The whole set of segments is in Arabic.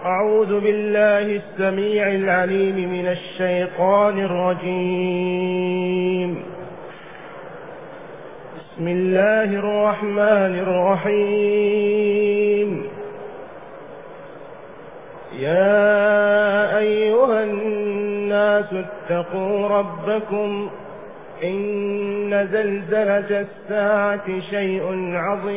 أعوذ بالله السميع العليم من الشيطان الرجيم. بسم الله الرحمن الرحيم. يا أيها الناس اتقوا ربكم إن زلزلة الساعة شيء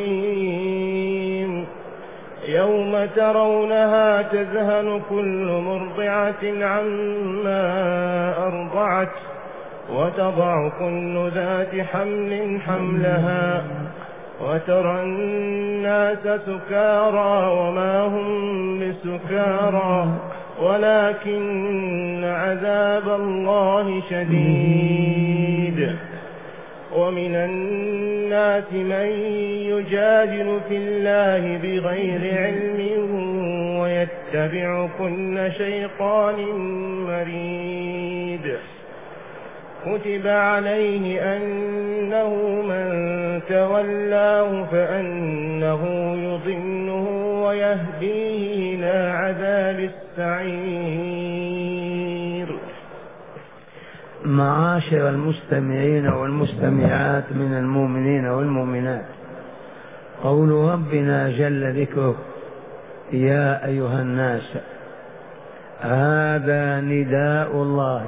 عظيم يوم ترونها تذهل كل مرضعة عما أرضعت وتضع كل ذات حمل حملها وترى الناس سكارى وما هم بسكارى ولكن عذاب الله شديد. ومن الناس من يجادل في الله بغير علم ويتبع كل شيطان مريد. كتب عليه أنه من تولاه فأنه يضله ويهديه إلى عذاب السعير. معاشر المستمعين والمستمعات من المؤمنين والمؤمنات، قول ربنا جل ذكره يا أيها الناس، هذا نداء الله،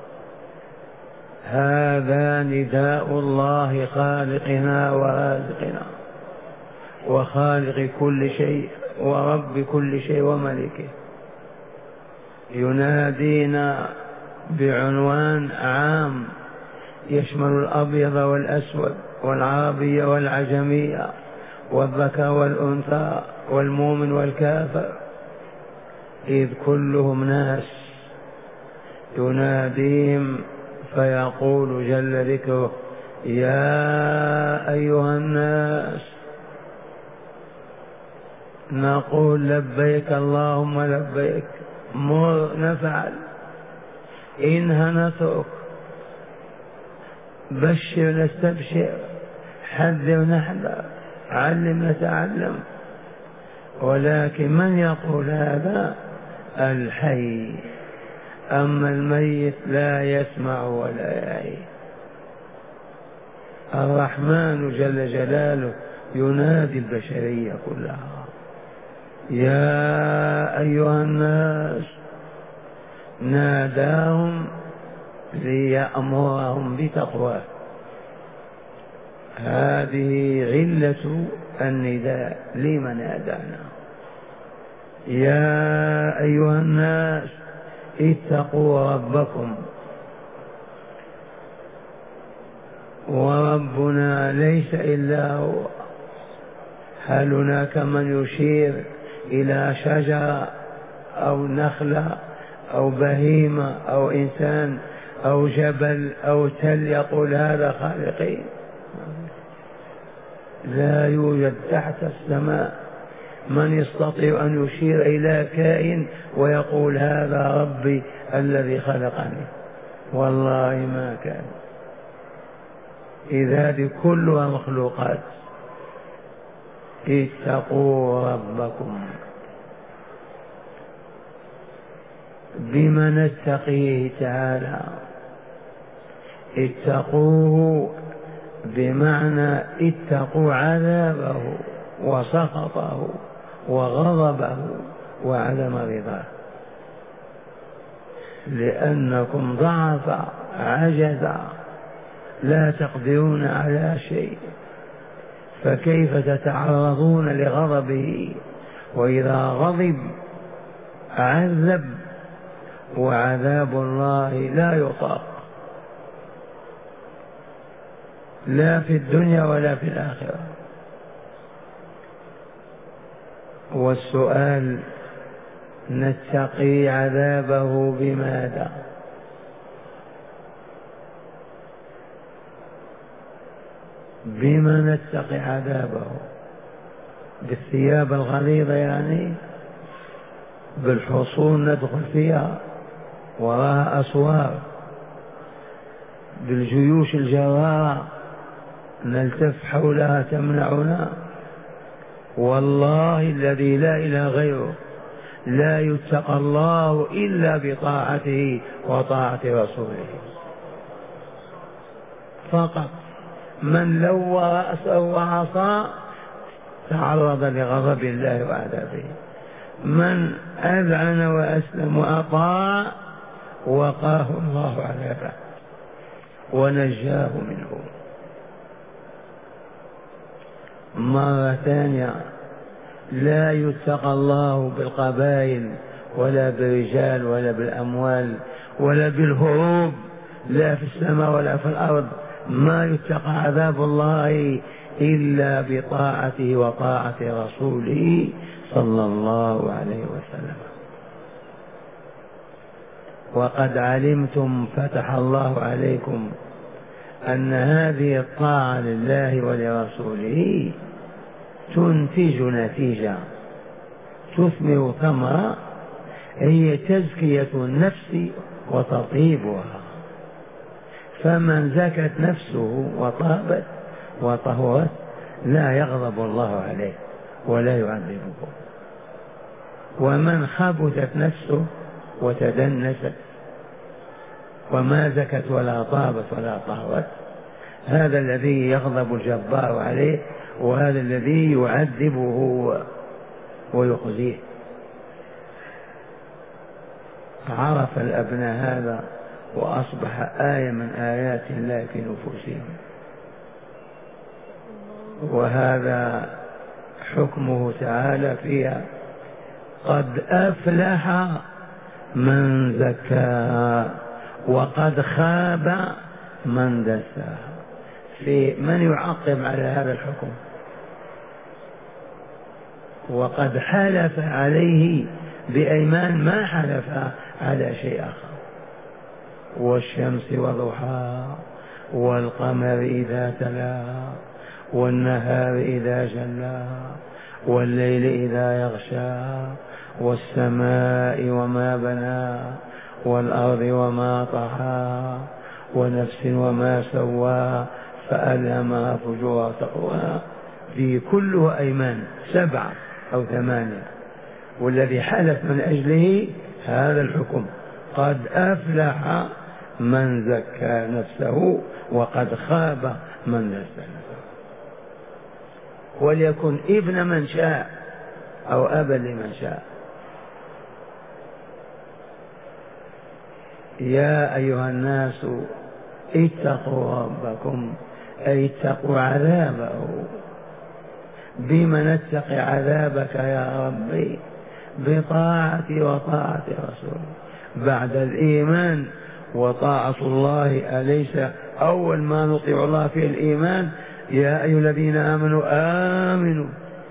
هذا نداء الله خالقنا ورازقنا وخالق كل شيء ورب كل شيء وملكه، ينادينا بعنوان عام يشمل الأبيض والأسود والعربي والعجمية والذكر والأنثى والمؤمن والكافر، إذ كلهم ناس، يناديهم فيقول جل ذكره يا أيها الناس، نقول لبيك اللهم لبيك، مر نفعل، إنها نترك، بشر نستبشر، حذر نحذر، علم نتعلم. ولكن من يقول هذا؟ الحي، أما الميت لا يسمع ولا يعي. الرحمن جل جلاله ينادي البشرية كلها يا أيها الناس، ناداهم ليأمرهم بتقواه. هذه علة النداء لمن نادانا. يا أيها الناس اتقوا ربكم. وربنا ليس إلا هو. هل هناك من يشير إلى شجرة أو نخلة أو بهيمة أو إنسان أو جبل أو تل يقول هذا خالقي؟ لا يوجد تحت السماء من يستطيع أن يشير إلى كائن ويقول هذا ربي الذي خلقني، والله ما كان. إذا هذه كلها مخلوقات. اتقوا ربكم. بما نتقيه تعالى؟ اتقوه بمعنى اتقوا عذابه وسخطه وغضبه وعدم رضاه، لأنكم ضعف عجز لا تقدرون على شيء، فكيف تتعرضون لغضبه؟ وإذا غضب عذب، وعذاب الله لا يطاق لا في الدنيا ولا في الآخرة. والسؤال نتقي عذابه بماذا؟ بما نتقي عذابه؟ بالثياب الغليظة يعني؟ بالحصون ندخل فيها وراها أسوار؟ بالجيوش الجرارة نلتف حولها تمنعنا؟ والله الذي لا إله غيره لا يتقى الله إلا بطاعته وطاعة رسوله فقط. من لوى رأسه وعصى تعرض لغضب الله وعذابه، من أذعن وأسلم وأطاع وقاه الله عذابه ونجاه منه. مرة ثانية، لا يتقى الله بالقبائل ولا بالرجال ولا بالأموال ولا بالهروب، لا في السماء ولا في الأرض. ما يتقى عذاب الله إلا بطاعته وطاعة رسوله صلى الله عليه وسلم. وقد علمتم فتح الله عليكم أن هذه الطاعة لله ولرسوله تنتج نتيجة، تثمر ثمرة، هي تزكية النفس وتطيبها. فمن زكت نفسه وطابت وطهرت لا يغضب الله عليه ولا يعذبه، ومن خبثت نفسه وتدنست وما زكت ولا طابت ولا طهرت هذا الذي يغضب الجبار عليه، وهذا الذي يعذبه ويخزيه. عرف الأبناء هذا وأصبح آية من آيات الله في نفوسهم، وهذا حكمه تعالى فيها: قد أفلح من زكاها وقد خاب من دساها. في من يعقب على هذا الحكم؟ وقد حلف عليه بأيمان ما حلف على شيء آخر: والشمس وضحاها والقمر إذا تلاها والنهار إذا جلاها والليل إذا يغشاها والسماء وما بناها والأرض وما طحاها ونفس وما سواها فألهمها فجورها تقواها. في كله أيمان 7 أو 8، والذي حلف من أجله هذا الحكم: قد أفلح من زكى نفسه وقد خاب من دس نفسه. وليكن ابن من شاء أو أبا لمن شاء. يا أيها الناس اتقوا ربكم، أي اتقوا عذابه. بما نتقي عذابك يا ربي؟ بطاعتي وطاعة رسوله. بعد الإيمان وطاعة الله، أليس أول ما نطيع الله في الإيمان: يا أيها الذين آمنوا آمنوا؟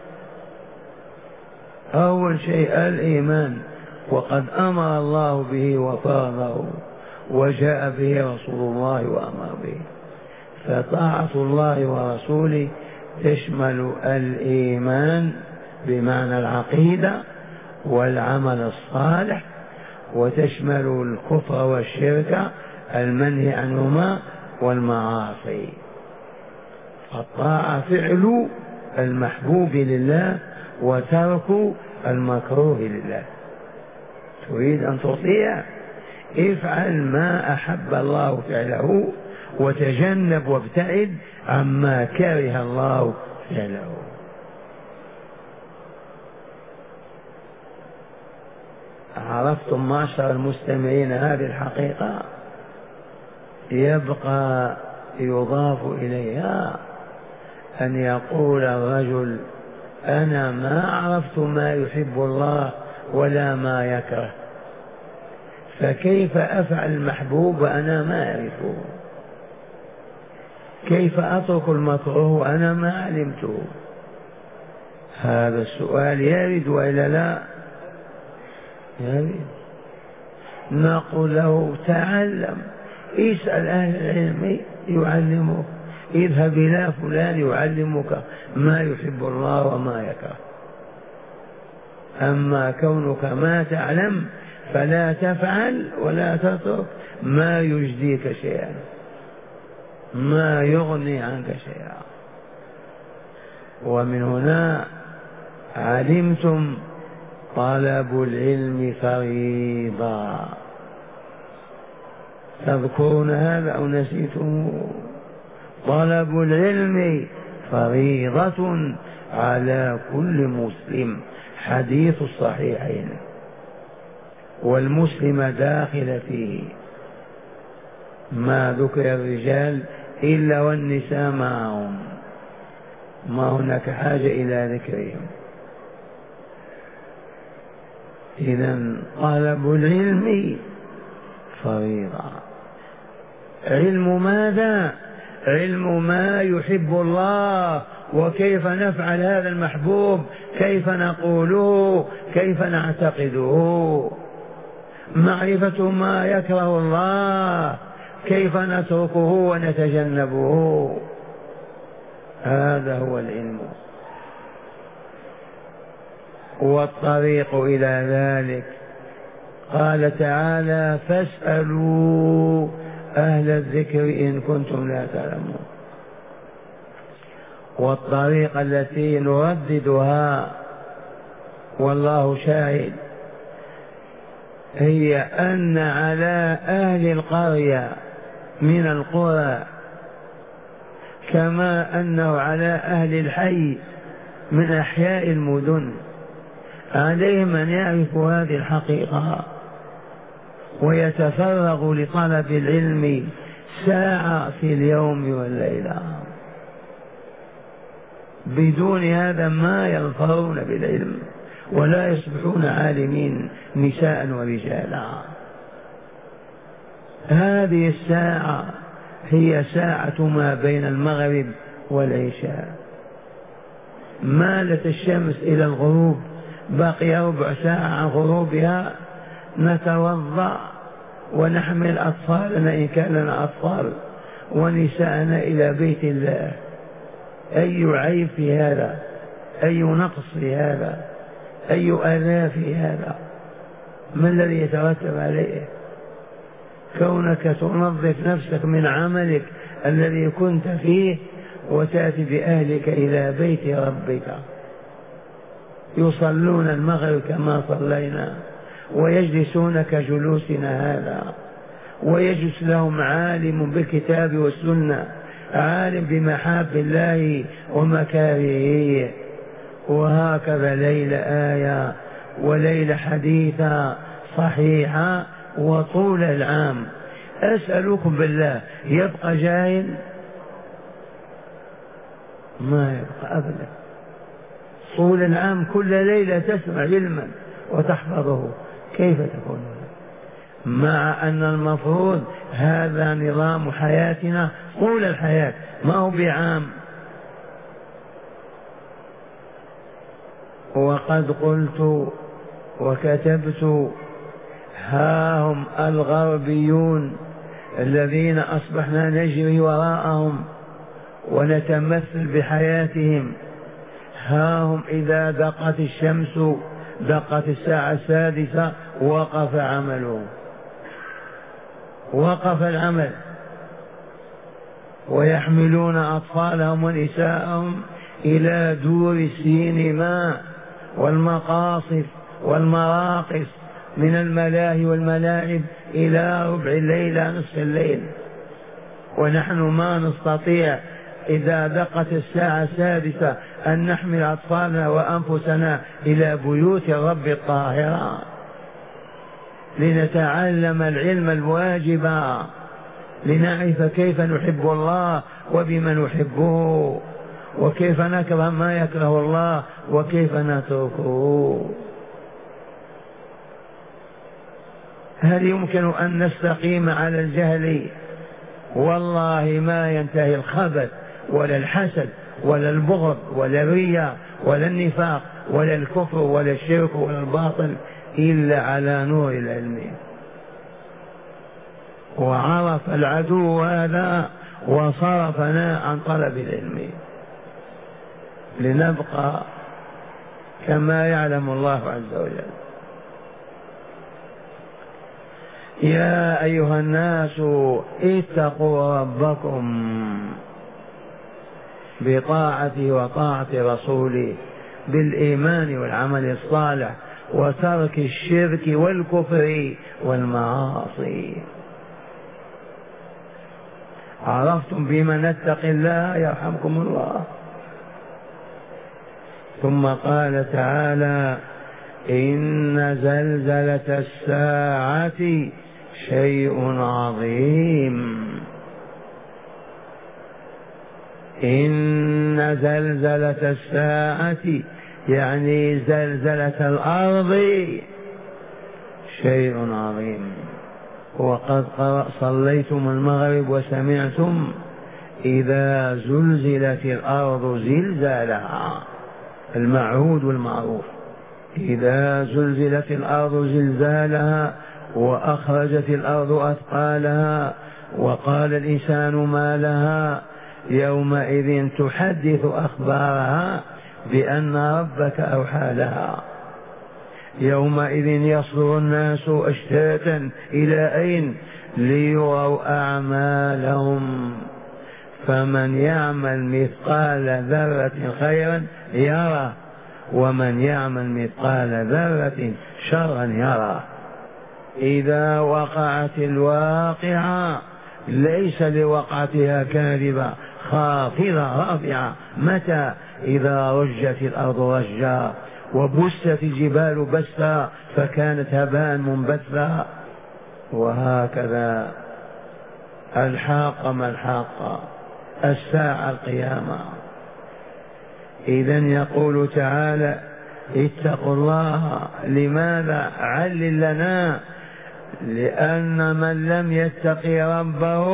أول شيء الإيمان، وقد أمر الله به وفرضه وجاء به رسول الله وأمر به. فطاعة الله ورسوله تشمل الإيمان بمعنى العقيدة والعمل الصالح، وتشمل الكفر والشرك المنهي عنهما والمعاصي. الطاعة فعل المحبوب لله وترك المكروه لله. تريد أن تطيع، افعل ما أحب الله فعله وتجنب وابتعد عما كره الله فعله. عرفتم معشر المستمعين هذه الحقيقة؟ يبقى يضاف إليها أن يقول الرجل: أنا ما عرفت ما يحب الله ولا ما يكره، فكيف أفعل المحبوب وأنا ما أعرفه؟ كيف أترك المكروه وأنا ما علمته؟ هذا السؤال يرد وإلا لا يرد. نقول له: تعلم، اسأل أهل العلم يعلمك، اذهب إلى فلان يعلمك ما يحب الله وما يكره. أما كونك ما تعلم فلا تفعل ولا تترك ما يجديك شيئا، ما يغني عنك شيئا. ومن هنا علمتم طلب العلم فريضة. تذكرون هذا أو نسيتم؟ طلب العلم فريضة على كل مسلم، حديث الصحيحين، والمسلم داخل فيه، ما ذكر الرجال إلا والنساء معهم، ما هناك حاجة إلى ذكرهم. إذن طلب العلم فريضة. علم ماذا؟ علم ما يحب الله، وكيف نفعل هذا المحبوب، كيف نقوله، كيف نعتقده. معرفة ما يكره الله، كيف نتركه ونتجنبه. هذا هو العلم. والطريق إلى ذلك قال تعالى: فاسألوا أهل الذكر إن كنتم لا تعلمون. والطريقة التي نرددها والله شاهد هي أن على أهل القرية من القرى كما أنه على أهل الحي من أحياء المدن، عليهم أن يعرفوا هذه الحقيقة ويتفرغوا لطلب العلم ساعة في اليوم والليلة. بدون هذا ما يظفرون بالعلم ولا يصبحون عالمين نساء ورجالا. هذه الساعة هي ساعة ما بين المغرب والعشاء. مالت الشمس إلى الغروب، بقي ربع ساعة عن غروبها، نتوضأ ونحمل أطفالنا إن كان لنا أطفال ونساءنا إلى بيت الله. أي عيب في هذا؟ أي نقص في هذا؟ أي أذى في هذا؟ ما الذي يترتب عليه؟ كونك تنظف نفسك من عملك الذي كنت فيه وتأتي بأهلك إلى بيت ربك، يصلون المغرب كما صلينا ويجلسون كجلوسنا هذا، ويجلس لهم عالم بالكتاب والسنة، عالم بمحاب الله ومكارهه. وهكذا ليلة آية وليلة حديثة صحيحة وطول العام. أسألكم بالله، يبقى جاهل؟ ما يبقى أبدا. طول العام كل ليلة تسمع علما وتحفظه، كيف تكون؟ مع أن المفروض هذا نظام حياتنا طول الحياة، ما هو بعام. وقد قلت وكتبت: ها هم الغربيون الذين أصبحنا نجري وراءهم ونتمثل بحياتهم، ها هم إذا دقت الشمس، دقت الساعة السادسة، وقف عمله، وقف العمل، ويحملون أطفالهم ونساءهم إلى دور السينما والمقاصف والمراقص، من الملاهي والملاعب إلى ربع الليل نصف الليل، ونحن ما نستطيع إذا دقت الساعة السادسة أن نحمل أطفالنا وأنفسنا إلى بيوت الرب الطاهرة لنتعلم العلم الواجب، لنعرف كيف نحب الله وبما نحبه، وكيف نكره ما يكره الله وكيف نتركه. هل يمكن أن نستقيم على الجهل؟ والله ما ينتهي الخبث ولا الحسد ولا البغض ولا الرياء ولا النفاق ولا الكفر ولا الشرك ولا الباطل إلا على نور العلم. وعرف العدو هذا وصرفنا عن طلب العلم لنبقى كما يعلم الله عز وجل. يا أيها الناس اتقوا ربكم بطاعته وطاعة رسوله بالإيمان والعمل الصالح وترك الشرك والكفر والمعاصي. عرفتم بما نتقي الله يرحمكم الله. ثم قال تعالى إن زلزلة الساعة شيء عظيم. إن زلزلة الساعة يعني زلزلة الأرض شيء عظيم. وقد صليتم المغرب وسمعتم إذا زلزلت الأرض زلزالها، المعهود والمعروف. إذا زلزلت الأرض زلزالها وأخرجت الأرض أثقالها وقال الإنسان ما لها يومئذ تحدث أخبارها بأن ربك أوحى لها. يومئذ يصدر الناس أشتاتا إلى أين؟ ليروا أعمالهم، فمن يعمل مثقال ذرة خيرا يرى ومن يعمل مثقال ذرة شرا يرى. إذا وقعت الواقعة ليس لوقعتها كاذبة خافضة رافعة. متى؟ إذا رجت الأرض رجا وبست الجبال بسا فكانت هباء منبثا. وهكذا الحاقة ما الحاقة، الساعة القيامة. إذن يقول تعالى اتقوا الله. لماذا؟ علل لنا. لأن من لم يتقي ربه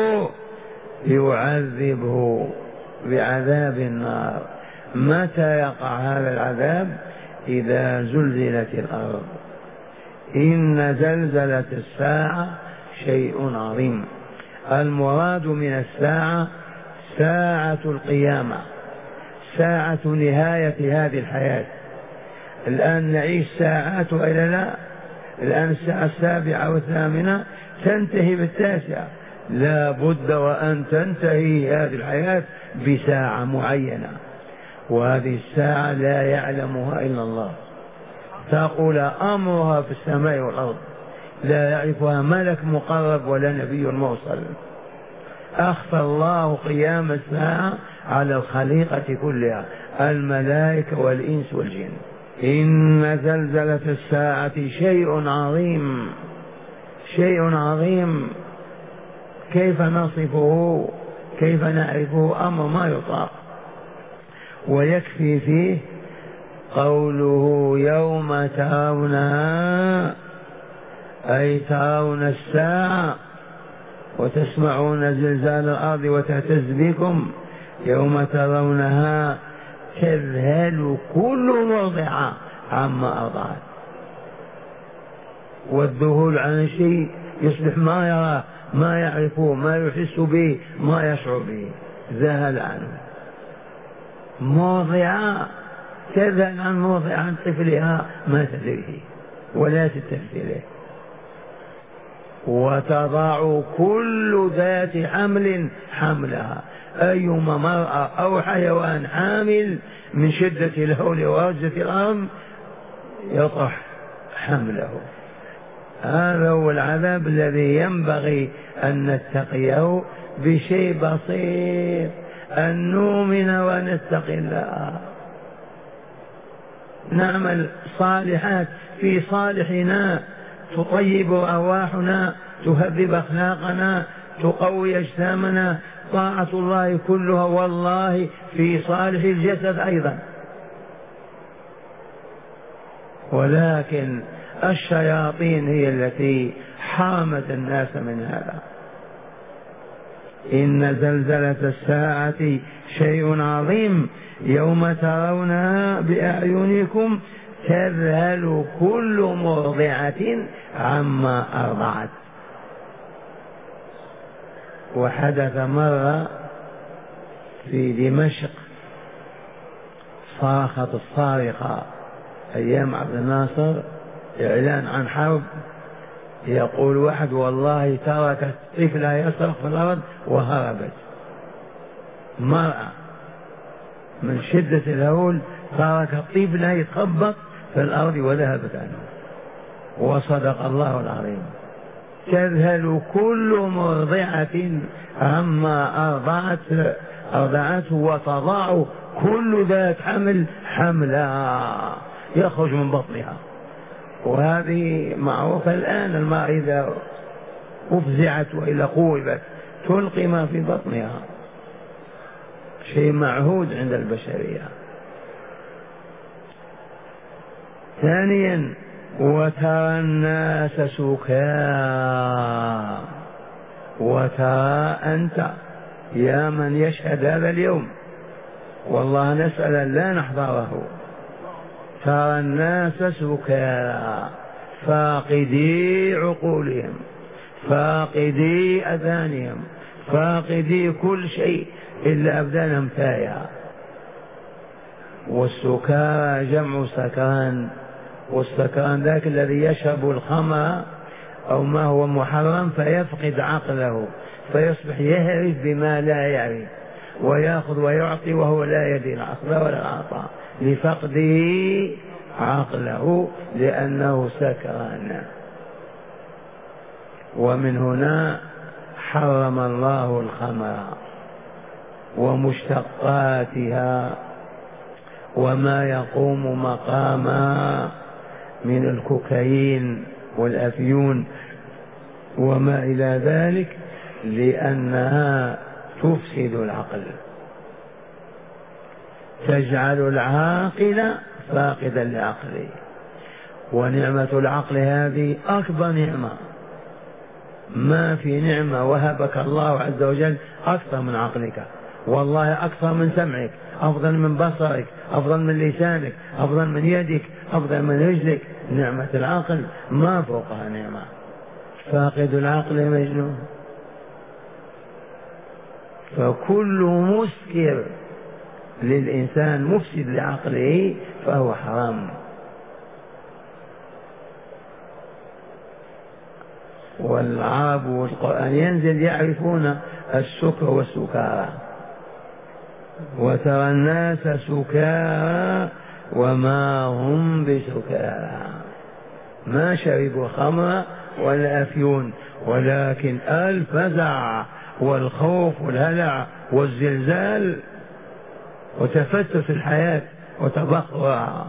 يعذبه بعذاب النار. متى يقع هذا العذاب؟ إذا زلزلت الأرض. إن زلزلة الساعة شيء عظيم. المراد من الساعة ساعة القيامة، ساعة نهاية هذه الحياة. الآن نعيش ساعات وإلا لا؟ الآن الساعة 7 و8 تنتهي ب9. لا بد وأن تنتهي هذه الحياة بساعة معينة، وهذه الساعة لا يعلمها إلا الله. تقول أمرها في السماء والأرض، لا يعرفها ملك مقرب ولا نبي مرسل. أخفى الله قيام الساعة على الخليقة كلها، الملائكة والإنس والجن. إن زلزلة الساعة شيء عظيم. شيء عظيم كيف نصفه؟ كيف نعرفه؟ أمر ما يطاق. ويكفي فيه قوله يوم ترونها، أي ترون الساعة وتسمعون زلزال الأرض وتهتز بكم. يوم ترونها تذهل كل مرضعة عما أرضعت. والذهول عن شيء يصبح ما يراه، ما يعرفه، ما يحس به، ما يشعر به، ذهل عنه. مرضعة تذهل عن مرضعة عن طفلها ما تدريه ولا تتمثله. وتضع كل ذات حمل حملها. أيما مرأة أو حيوان حامل من شدة الهول ورجة الأرض يطرح حمله. هذا هو العذاب الذي ينبغي أن نتقيه بشيء بسيط، أن نؤمن ونتقي الله، نعمل صالحات في صالحنا تطيب أرواحنا، تهذب أخلاقنا، تقوي أجسامنا. طاعة الله كلها والله في صالح الجسد أيضا. ولكن الشياطين هي التي حرمت الناس من هذا. إن زلزلة الساعة شيء عظيم يوم ترونها بأعينكم تذهل كل مرضعة عما أرضعت. وحدث مرة في دمشق صاخت الصارخة أيام عبد الناصر، إعلان عن حرب. يقول واحد والله تركت طفلها يصرخ في الأرض وهربت. مرأة من شدة الهول تركت طفلها يتخبط في الأرض وذهبت عنه. وصدق الله العظيم. تذهل كل مرضعة عما أرضعته وتضع كل ذات حمل حملا يخرج من بطنها. وهذه معروفة الآن، المرأة إذا أفزعت وإلا قوبت تلقي ما في بطنها، شيء معهود عند البشرية. ثانيا وترى الناس سكارى. وترى أنت يا من يشهد هذا اليوم، والله نسأل أن لا نحضره، ترى الناس سكارى فاقدي عقولهم، فاقدي أذانهم، فاقدي كل شيء إلا أبدانهم تايهة. والسكارى جمع سكران، والسكران ذاك الذي يشرب الخمر أو ما هو محرم فيفقد عقله، فيصبح يهرف بما لا يعرف، ويأخذ ويعطي وهو لا يدري الأخذ ولا العطاء لفقده عقله لأنه سكران. ومن هنا حرم الله الخمر ومشتقاتها وما يقوم مقاما من الكوكايين والأفيون وما إلى ذلك، لأنها تفسد العقل، تجعل العاقل فاقدا لعقله. ونعمة العقل هذه أكبر نعمة، ما في نعمة وهبك الله عز وجل أكثر من عقلك، والله أكثر من سمعك، أفضل من بصرك، أفضل من لسانك، أفضل من يدك، أفضل من رجلك. نعمة العقل ما فوقها نعمة. فاقد العقل مجنون. فكل مسكر للإنسان مفسد لعقله فهو حرام. والعرب والقرآن ينزل يعرفون السكر والسكارى. وترى الناس سكارى وما هم بسكارى، ما شربوا خمر ولا أفيون، ولكن الفزع والخوف والهلع والزلزال وتفتت الحياة وتبخرها.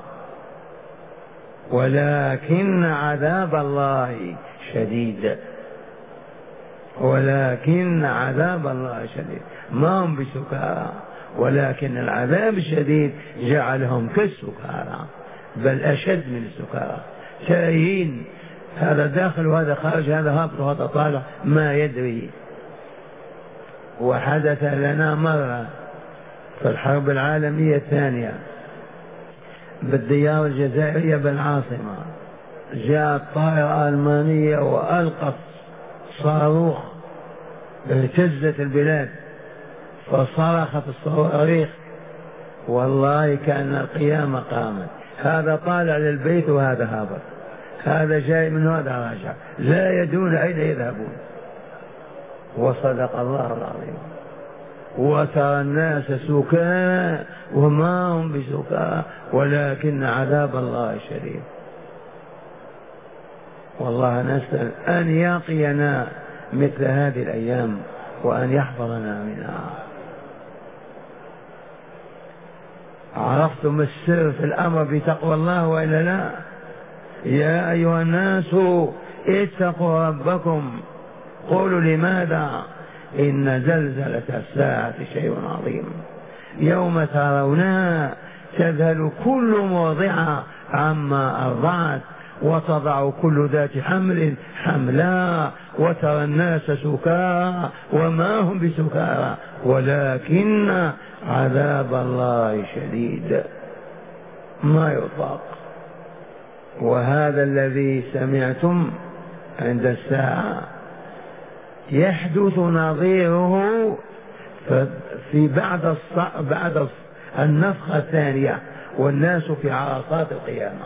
ولكن عذاب الله شديد، ولكن عذاب الله شديد. ما هم بسكارى، ولكن العذاب الشديد جعلهم كالسكارى بل أشد من السكارى، تايهين، هذا داخل وهذا خارج، هذا هابط وهذا طالع ما يدري. وحدث لنا مرة في الحرب العالمية الثانية بالديار الجزائرية بالعاصمة، جاءت طائرة ألمانية وألقت صاروخ اهتزت البلاد فصرخت الصواريخ، والله كأن القيامة قامت. هذا طالع للبيت وهذا هابط، هذا جاي من هذا راجع، لا يدرون أين يذهبون. وصدق الله العظيم. وترى الناس سكارى وما هم بسكارى ولكن عذاب الله شديد. والله نسأل أن يقينا مثل هذه الأيام وأن يحفظنا منها. عرفتم السر في الأمر بتقوى الله وإلا لا؟ يا أيها الناس اتقوا ربكم. قولوا لماذا؟ إن زلزلة الساعة شيء عظيم، يوم ترونها تذهل كل مرضعة عما أرضعت وتضع كل ذات حمل حملا وترى الناس سكارى وما هم بسكارى ولكن عذاب الله شديد ما يطاق. وهذا الذي سمعتم عند الساعة يحدث نظيره في بعد النفخة الثانية والناس في عرصات القيامة.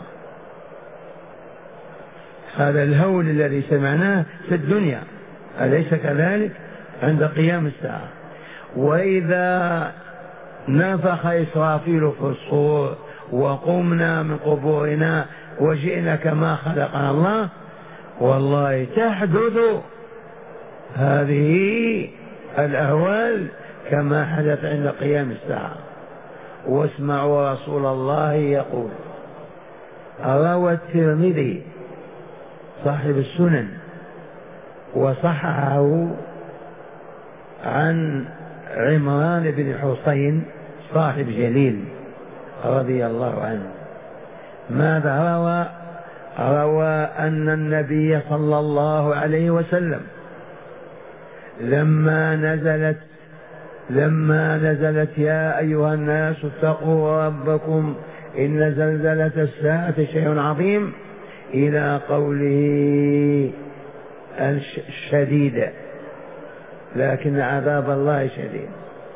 هذا الهول الذي سمعناه في الدنيا أليس كذلك عند قيام الساعة؟ وإذا نفخ إسرافيل في الصور وقمنا من قبورنا وجئنا كما خلقنا الله، والله تحدث هذه الأهوال كما حدث عند قيام الساعة. واسمعوا رسول الله يقول، روى الترمذي صاحب السنن وصححه عن عمران بن حسين صاحب جليل رضي الله عنه، ماذا روى؟ روى أن النبي صلى الله عليه وسلم لما نزلت يا أيها الناس اتقوا ربكم إن زلزلة الساعة شيء عظيم إلى قوله الشديد لكن عذاب الله شديد،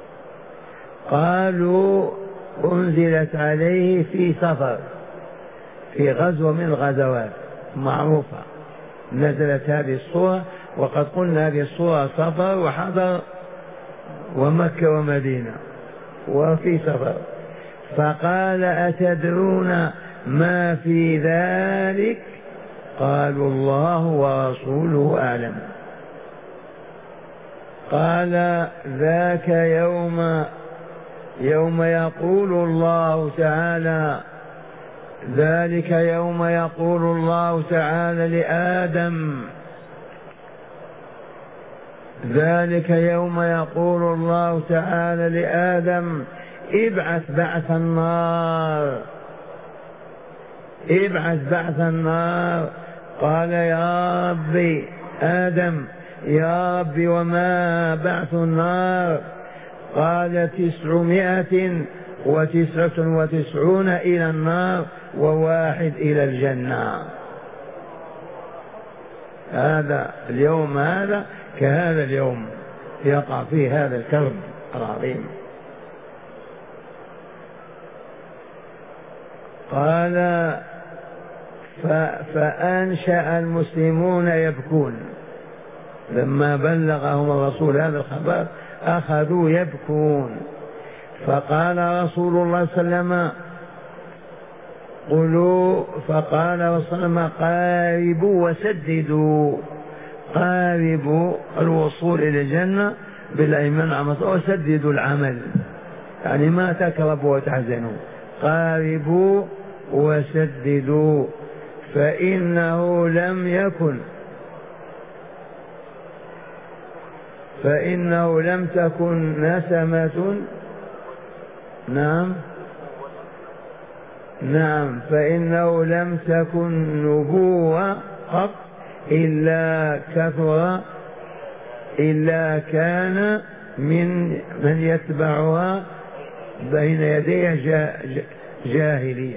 قالوا أنزلت عليه في سفر، في غزوة من الغزوات معروفة نزلت هذه الصورة، وقد قلنا هذه الصورة سفر وحضر ومكة ومدينة وفي سفر. فقال أتدرون ما في ذلك؟ قالوا الله ورسوله أعلم. قال ذاك يوم يقول الله تعالى، ذلك يوم يقول الله تعالى لآدم، ذلك يوم يقول الله تعالى لآدم ابعث بعث النار، ابعث بعث النار. قال يا ربي آدم يا ربي وما بعث النار؟ قال 999 إلى النار وواحد إلى الجنة. هذا اليوم هذا كهذا اليوم يقع فيه هذا الكرب العظيم. قال فأنشأ المسلمون يبكون، لما بلغهم الرسول هذا الخبر أخذوا يبكون. فقال رسول الله صلى الله عليه وسلم فقال رسول الله قاربوا وسددوا، قاربوا الوصول إلى الجنة بالأيمان وسددوا العمل، يعني ما تكربوا وتحزنوا، قاربوا وسددوا. فإنه لم تكن نسمة، نعم فإنه لم تكن نبوة قط إلا كان من يتبعها بين يديه جاهلية.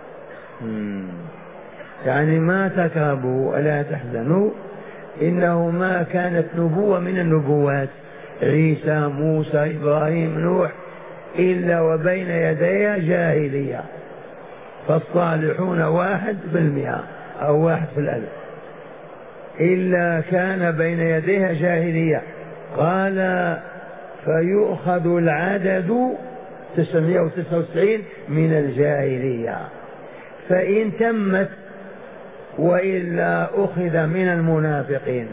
يعني ما تكربوا ولا تحزنوا، إنه ما كانت نبوة من النبوات عيسى موسى إبراهيم نوح إلا وبين يديه جاهلية، فالصالحون 1% أو 1%، إلا كان بين يديها جاهلية. قال فيؤخذ العدد 999 من الجاهلية، فإن تمت وإلا أخذ من المنافقين.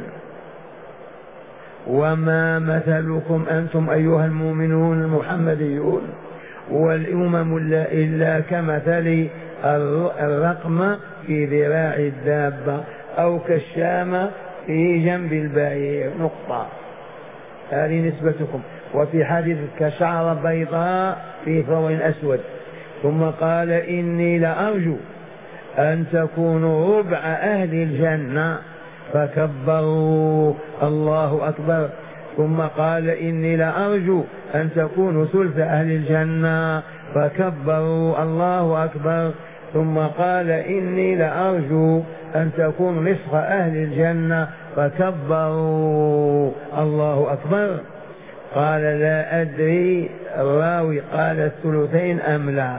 وما مثلكم أنتم أيها المؤمنون المحمديون والأمم إلا كمثل الرقم في ذراع الدابة أو كالشامة في جنب البعير نقطة، هذه نسبتكم. وفي حديث كشعر بيضاء في ثوب أسود. ثم قال إني لأرجو أن تكونوا ربع أهل الجنة، فكبروا الله أكبر. ثم قال إني لأرجو أن تكونوا ثلث أهل الجنة، فكبروا الله أكبر. ثم قال إني لأرجو أن تكونوا نصف أهل الجنة، فكبروا الله أكبر. قال لا أدري الراوي قال الثلثين أم لا.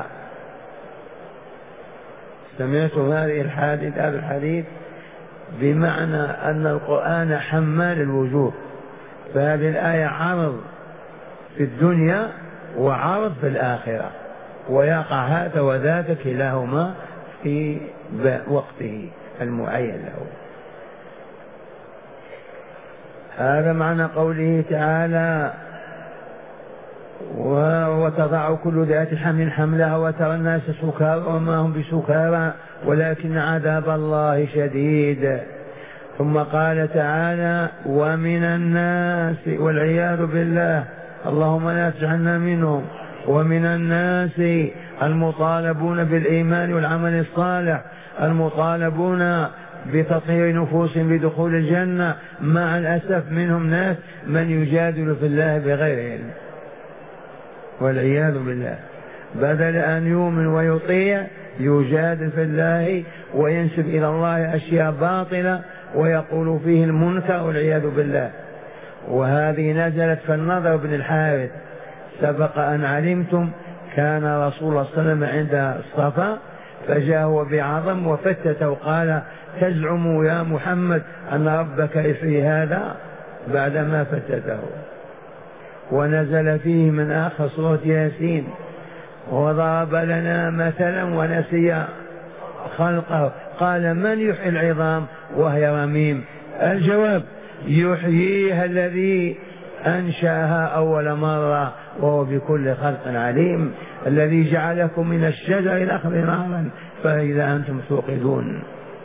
سمعت هذا الحديث بمعنى أن القرآن حمال الوجوه، فهذه الآية عرض في الدنيا وعرض في الآخرة، ويقع هذا وذاك كلاهما في وقته المعين له. هذا معنى قوله تعالى وتضع كل ذات حمل حملها وترى الناس سكارى وما هم بسكارى ولكن عذاب الله شديد. ثم قال تعالى ومن الناس والعياذ بالله اللهم لا تجعلنا منهم. ومن الناس المطالبون بالإيمان والعمل الصالح المطالبون بتطهير نفوسهم بدخول الجنة. مع الأسف منهم ناس من يجادل في الله بغير علم والعياذ بالله، بدل أن يؤمن ويطيع يجادل في الله وينسب إلى الله أشياء باطلة ويقول فيه المنكر والعياذ بالله. وهذه نزلت في النضر بن الحارث. سبق أن علمتم كان رسول الله صلى الله عليه وسلم عند الصفا فجاءه بعظم وفتته وقال تزعم يا محمد أن ربك يحيي هذا بعدما فتته. ونزل فيه من آخر سورة ياسين وضرب لنا مثلا ونسي خلقه قال من يحيي العظام وهي رميم. الجواب يحييها الذي أنشأها أول مرة وهو بكل خلق عليم، الذي جعلكم من الشجر الأخضر نارا فإذا أنتم توقدون.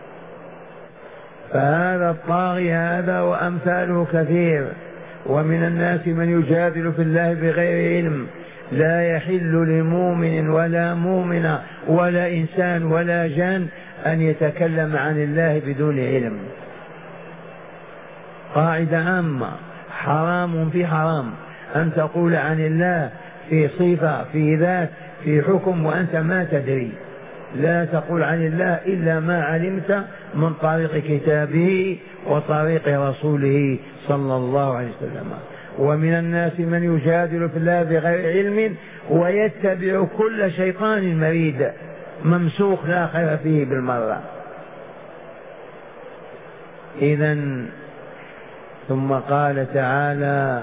فهذا الطاغي هذا وأمثاله كثير. ومن الناس من يجادل في الله بغير علم. لا يحل لمؤمن ولا مؤمنة ولا إنسان ولا جان أن يتكلم عن الله بدون علم. قاعدة عامة حرام في حرام أن تقول عن الله في صفة في ذات في حكم وأنت ما تدري. لا تقول عن الله إلا ما علمت من طريق كتابه وطريق رسوله صلى الله عليه وسلم. ومن الناس من يجادل في الله بغير علم ويتبع كل شيطان مريد ممسوخ لا خير فيه بالمرة. إذن ثم قال تعالى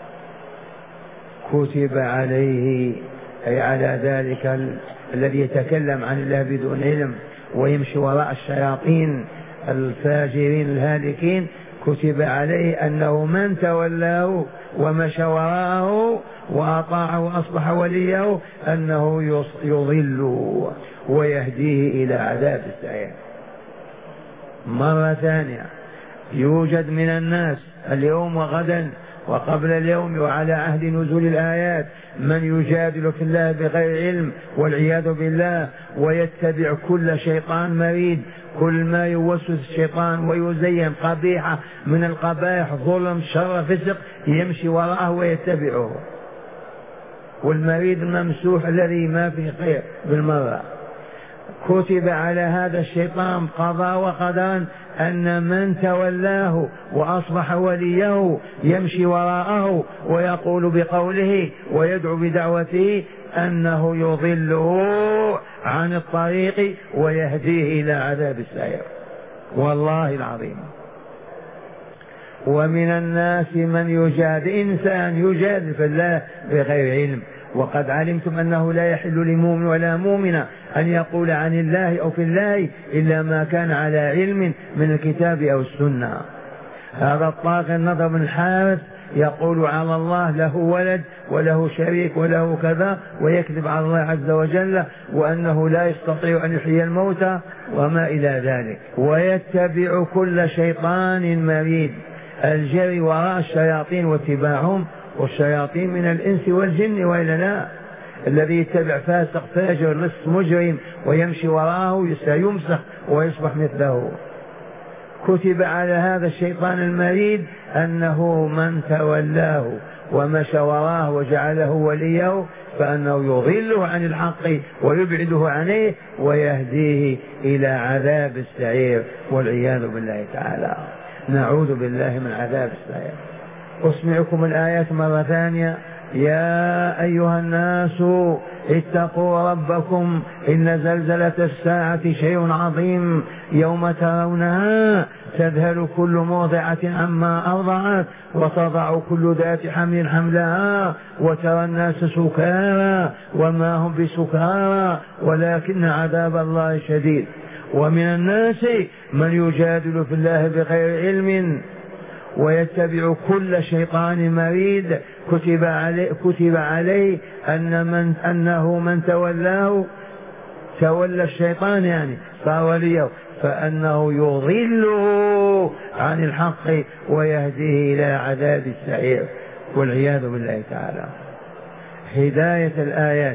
كتب عليه أي على ذلك الذي يتكلم عن الله بدون علم ويمشي وراء الشياطين الفاجرين الهالكين كتب عليه أنه من تولاه ومشى وراءه وأطاعه وأصبح وليه أنه يضله ويهديه إلى عذاب السعير. مرة ثانية يوجد من الناس اليوم وغدا وقبل اليوم وعلى عهد نزول الآيات من يجادل في الله بغير علم والعياذ بالله ويتبع كل شيطان مريد. كل ما يوسوس الشيطان ويزين قبيحة من القبائح ظلم شر فسق يمشي وراءه ويتبعه. والمريد الممسوح الذي ما فيه خير بالمرة. كتب على هذا الشيطان قضاء وقدرا أن من تولاه وأصبح وليه يمشي وراءه ويقول بقوله ويدعو بدعوته أنه يضله عن الطريق ويهديه إلى عذاب السعير. والله العظيم. ومن الناس من يجادل إنسان يجادل في الله بغير علم. وقد علمتم أنه لا يحل لمؤمن ولا مؤمنة أن يقول عن الله أو في الله إلا ما كان على علم من الكتاب أو السنة. هذا الطاغي النضر بن الحارث يقول على الله له ولد وله شريك وله كذا ويكذب على الله عز وجل وأنه لا يستطيع أن يحيي الموتى وما إلى ذلك. ويتبع كل شيطان مريد الجري وراء الشياطين واتباعهم. والشياطين من الإنس والجن وإلا لا. الذي يتبع فاسق فاجر لص مجرم ويمشي وراءه سيمسخ ويصبح مثله. كتب على هذا الشيطان المريد أنه من تولاه ومشى وراه وجعله وليه فأنه يضله عن الحق ويبعده عنه ويهديه إلى عذاب السعير والعياذ بالله تعالى. نعوذ بالله من عذاب السعير. أسمعكم الآيات مرة ثانية. يا أيها الناس اتقوا ربكم إن زلزلة الساعة شيء عظيم يوم ترونها تذهل كل مرضعة عما أرضعت وتضع كل ذات حمل حملها وترى الناس سكارى وما هم بسكارى ولكن عذاب الله شديد. ومن الناس من يجادل في الله بغير علم ويتبع كل شيطان مريد كتب عليه أنه من تولاه تولى الشيطان يعني صار وليه فأنه يضله عن الحق ويهديه إلى عذاب السعير والعياذ بالله تعالى. هداية الآيات،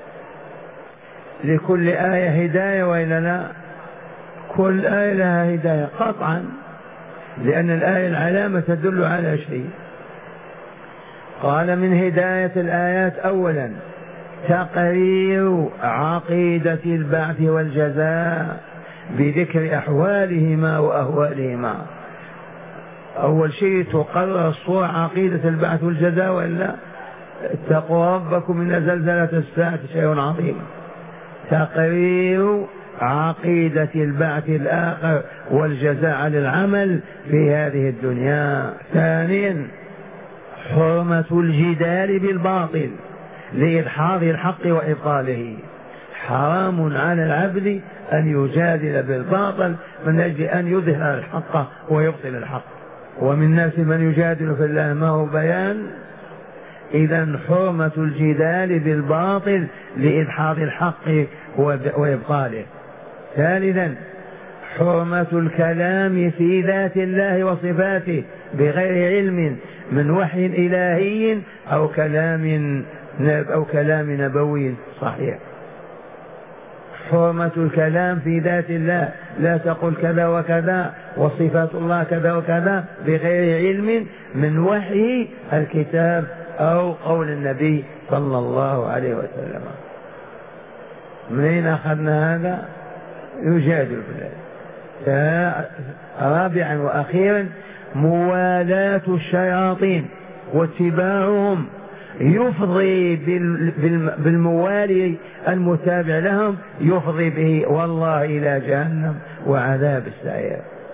لكل آية هداية وإلا لا؟ كل آية لها هداية قطعا، لأن الآية العلامة تدل على شيء. قال من هداية الآيات أولا تقرير عقيدة البعث والجزاء بذكر أحوالهما وأهوالهما. أول شيء تقرر الصورة عقيدة البعث والجزاء وإلا اتقوا ربكم إن زلزلة الساعة شيء عظيم. تقرير عقيدة البعث الآخر والجزاء على العمل في هذه الدنيا. ثانيا حرمة الجدال بالباطل لإدحاض الحق وإبطاله. حرام على العبد أن يجادل بالباطل من أجل أن يظهر الحق ويبطل الحق. ومن الناس من يجادل في الله ما هو بيان. إذن حرمة الجدال بالباطل لإدحاض الحق وإبطاله. ثالثا حرمة الكلام في ذات الله وصفاته بغير علم من وحي إلهي أو كلام نبوي صحيح. حرمة الكلام في ذات الله، لا تقل كذا وكذا وصفات الله كذا وكذا بغير علم من وحي الكتاب أو قول النبي صلى الله عليه وسلم. منين أخذنا هذا؟ يجادل بالله. رابعا وأخيرا موالاة الشياطين واتباعهم يفضي بالموالي المتابع لهم يفضي به والله إلى جهنم وعذاب السعير.